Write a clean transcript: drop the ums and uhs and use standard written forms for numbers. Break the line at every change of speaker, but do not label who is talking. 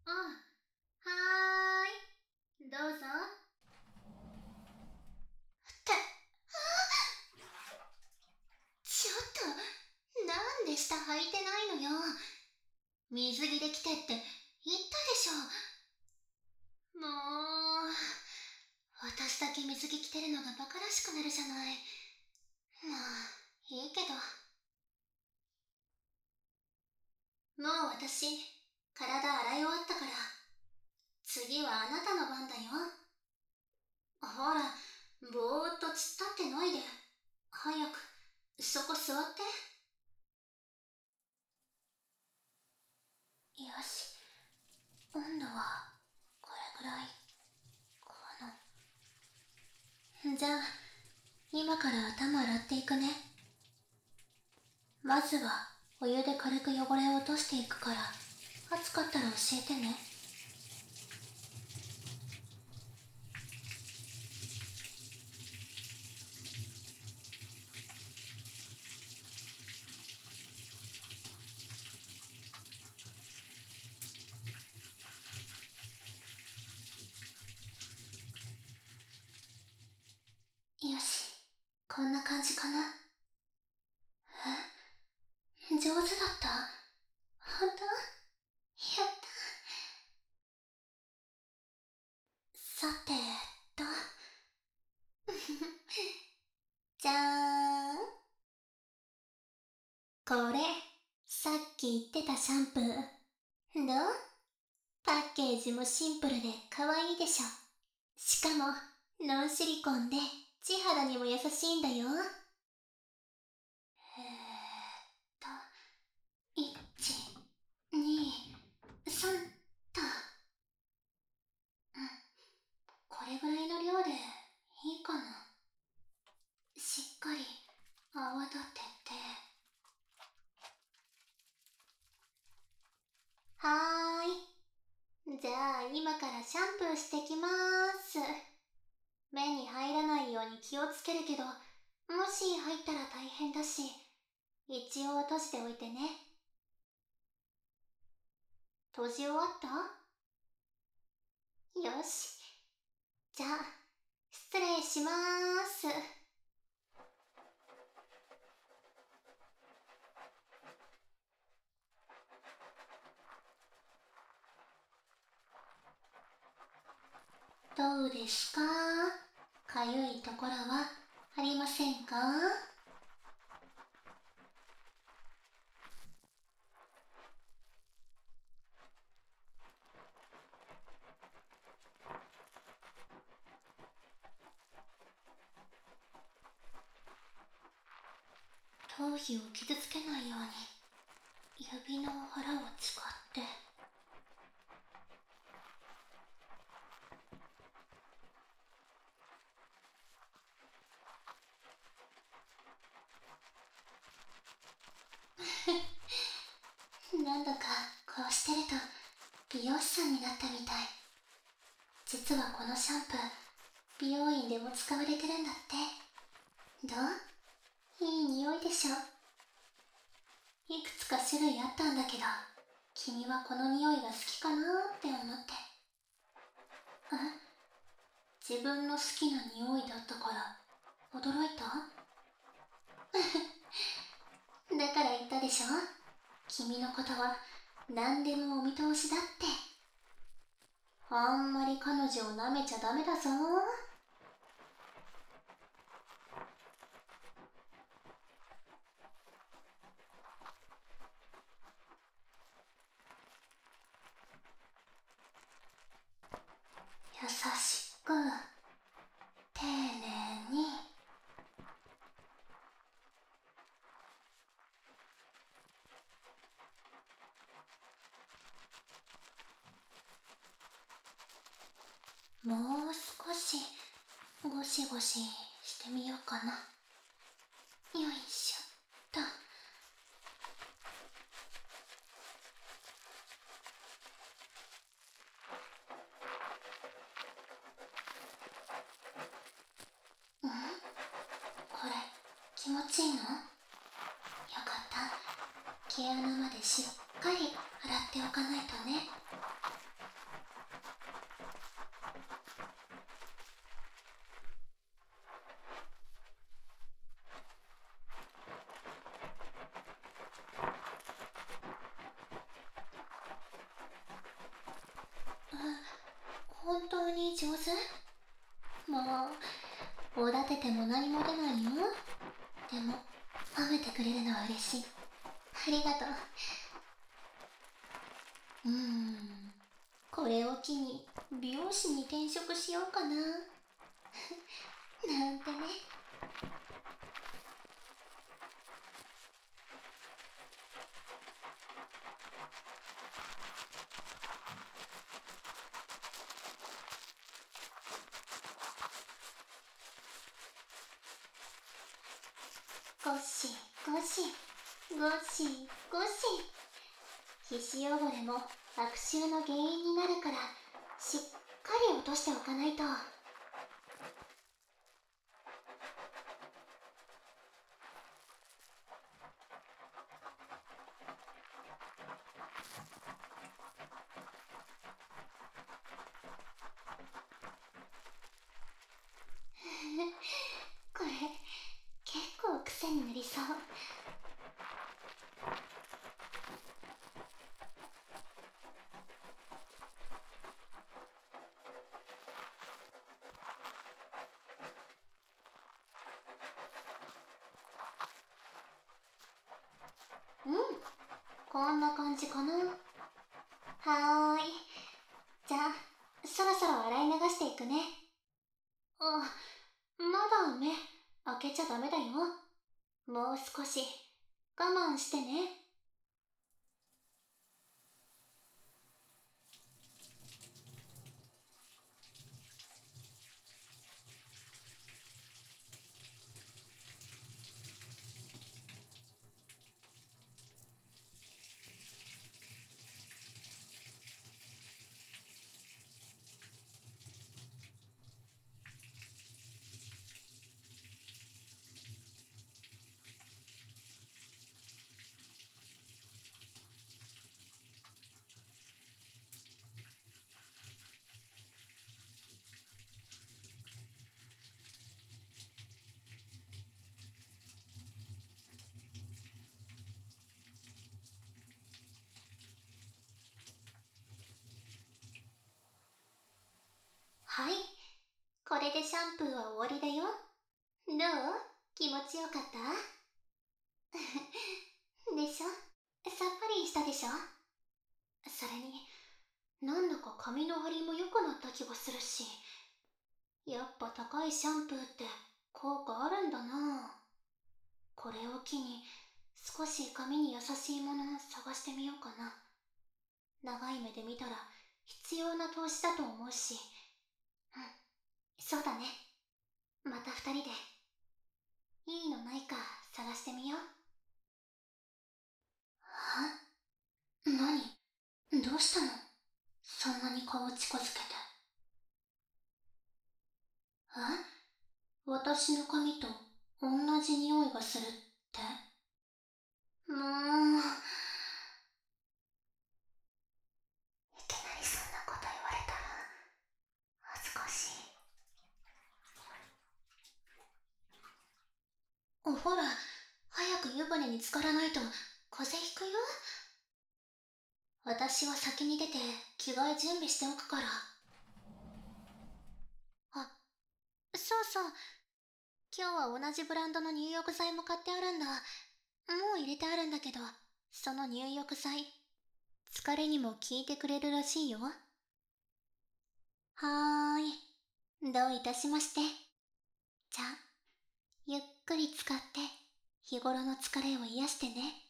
あ、はーい、どうぞ。ってちょっと、なんで下履いてないのよ。水着で来てって言ったでしょ。もう、私だけ水着着てるのがバカらしくなるじゃない。まあ、いいけど。もう私、体洗い終わったから、次はあなたの番だよ。ほら、ぼーっと突っ立ってないで。早く、そこ座って。よし、温度は、これぐらい、かな。じゃあ、今から頭洗っていくね。まずは、お湯で軽く汚れを落としていくから、暑かったら教えてね。よし、こんな感じかな。上手だった？本当？やった。さてと、じゃーん。これ、さっき言ってたシャンプー。どう？パッケージもシンプルで可愛いでしょ。しかも、ノンシリコンで地肌にも優しいんだよ。1、2、3と。これぐらいの量でいいかな。しっかり泡立てて。はーい。じゃあ今からシャンプーしてきまーす。目に入らないように気をつけるけど、もし入ったら大変だし、一応閉じておいてね。閉じ終わった？よし。じゃあ、失礼しまーす。どうですか？かゆいところはありませんか？頭皮を傷つけないように指の腹を使って。なんだかこうしてると美容師さんになったみたい。実はこのシャンプー、美容院でも使われてるんだって。どう？いい匂いでしょ。いくつか種類あったんだけど、君はこの匂いが好きかなーって思って。自分の好きな匂いだったから驚いた？だから言ったでしょ、君のことは何でもお見通しだって。あんまり彼女を舐めちゃダメだぞ。優しく丁寧に。もう少しゴシゴシしてみようかな。よいしょっと。これ気持ちいいの？よかった。毛穴までしっかり洗っておかないとね。 本当に上手？もう、おだてても何も出ないよ。でも、褒めてくれるのは嬉しい。ありがとう。これを機に美容師に転職しようかな。なんてね。ゴシゴシゴシゴシ。皮脂汚れも悪臭の原因になるから、しっかり落としておかないと。これ結構癖になりそう。こんな感じかな。はーい。じゃあそろそろ洗い流していくね。まだ目開けちゃダメだよ。もう少し我慢してね。はい、これでシャンプーは終わりだよ。どう？気持ちよかったでしょ？さっぱりしたでしょ？それに、なんだか髪の張りも良くなった気がするし、やっぱ高いシャンプーって効果あるんだな。これを機に少し髪に優しいものを探してみようかな。長い目で見たら必要な投資だと思うし。そうだね。また二人でいいのないか探してみよう。何？どうしたの？そんなに顔近づけて。私の髪と同じ匂いがするって？もう、いきなりそんなこと言われたら恥ずかしい。ほら、早く湯船に浸からないと風邪ひくよ。私は先に出て着替え準備しておくから。あ、そうそう。今日は同じブランドの入浴剤も買ってあるんだ。もう入れてあるんだけど、その入浴剤、疲れにも効いてくれるらしいよ。はーい。どういたしまして。じゃあ、ゆっくり使って、日頃の疲れを癒してね。